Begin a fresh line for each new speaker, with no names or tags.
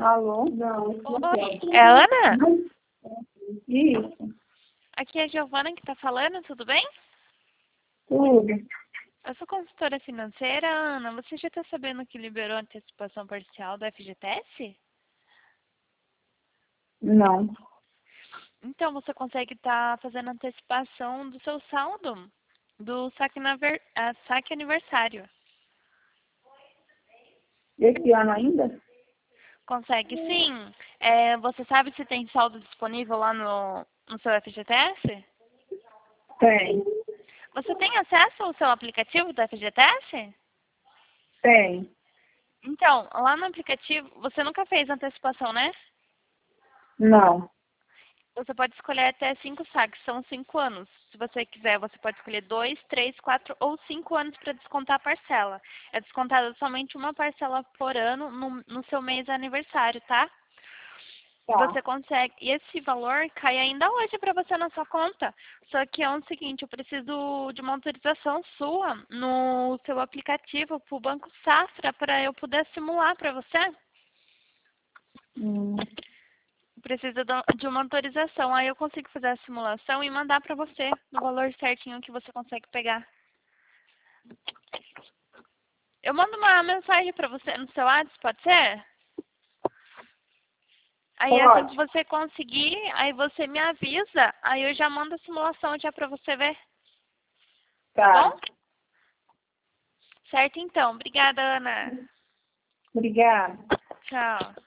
Alô? Não.
Oi, é a Ana?
Isso.
Aqui é a Giovana que tá falando, tudo bem?
Tudo.
Eu sou consultora financeira, Ana. Você já tá sabendo que liberou a antecipação parcial do FGTS?
Não.
Então, você consegue estar fazendo antecipação do seu saldo, do saque aniversário.
Esse ano ainda?
Consegue sim. Você sabe se tem saldo disponível lá no seu FGTS?
Tem.
Você tem acesso ao seu aplicativo do FGTS?
Tem.
Então, lá no aplicativo, você nunca fez antecipação, né?
Não.
Você pode escolher até 5 saques, são 5 anos. Se você quiser, você pode escolher 2, 3, 4 ou 5 anos para descontar a parcela. É descontada somente uma parcela por ano no seu mês aniversário, tá?
Tá.
Você consegue. E esse valor cai ainda hoje para você na sua conta. Só que é o seguinte, eu preciso de uma autorização sua no seu aplicativo para o Banco Safra para eu poder simular para você.
Hum.
Precisa de uma autorização. Aí eu consigo fazer a simulação e mandar para você no valor certinho que você consegue pegar. Eu mando uma mensagem para você no seu WhatsApp, pode ser? Aí assim que
Pode.
você conseguir, aí você me avisa, aí eu já mando a simulação já para você ver. Tá bom?
Tá.
Certo então. Obrigada, Ana.
Obrigada.
Tchau.